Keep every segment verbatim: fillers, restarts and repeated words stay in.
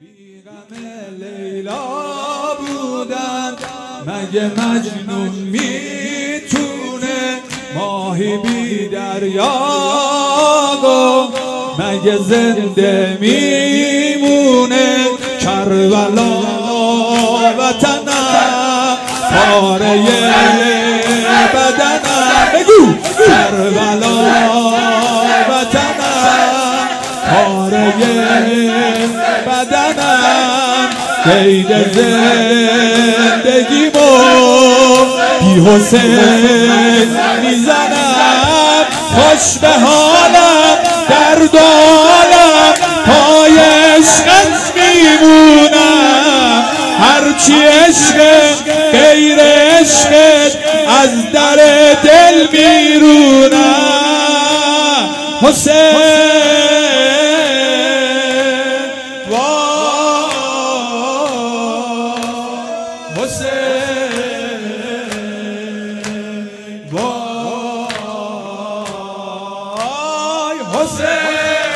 بیغم لیلا بودن مگه مجنون میتونه ماهی بی دریا گو مگه زنده میمونه کربلا وطنم پاره بدنم بگو کربلا وطنم پاره بدنم قید زندگیمو بی حسین میزنم خوش به حالم در دالم پای عشقت میمونم هرچی عشق غیر عشقت از در دل میرونم حسین وای حسین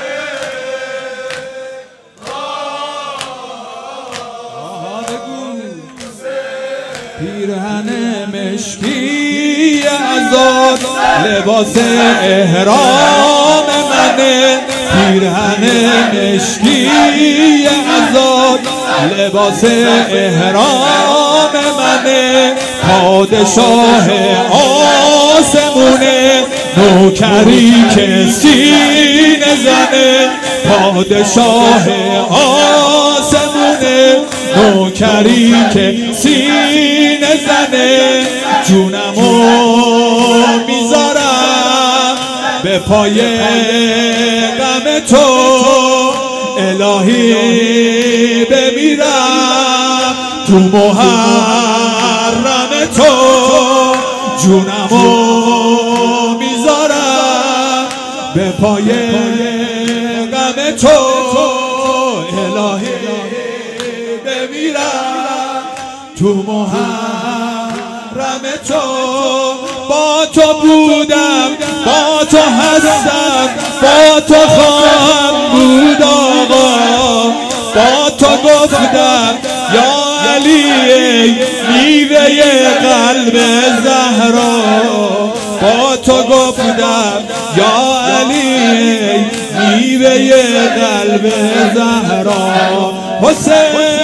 پیرهن مشکی ازاد لباس احرام منه پیرهن مشکی ازاد لباس احرام منه پادشاه آسمونه نوکری که سینه زنه پادشاه آسمونه نوکری که سینه زنه جونمو میذارم به پای غم تو الهی بمیرم تو محرم تو جونمو میذارم به پای غم تو الهی بمیرم تو محرم تو با تو بودم با تو هستم با تو خواهم بود آقا با تو گفتم یا علی میوه قلب زهرا با تو گفتم یا علی میوه قلب زهرا حسین